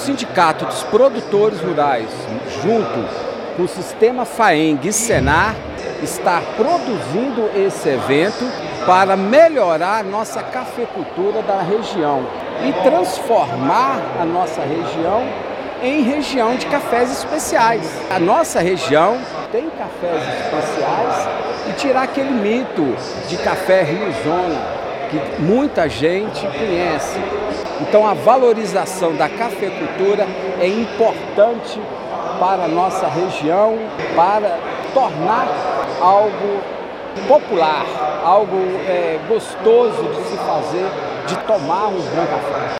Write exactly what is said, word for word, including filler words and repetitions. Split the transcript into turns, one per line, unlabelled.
Sindicato dos Produtores Rurais, junto com o Sistema FAENG e Senar, está produzindo esse evento para melhorar a nossa cafeicultura da região e transformar a nossa região em região de cafés especiais. A nossa região tem cafés especiais e tirar aquele mito de café Rio-Zona, que muita gente conhece. Então a valorização da cafeicultura é importante para a nossa região, para tornar algo popular, algo é, gostoso de se fazer, de tomar um bom café.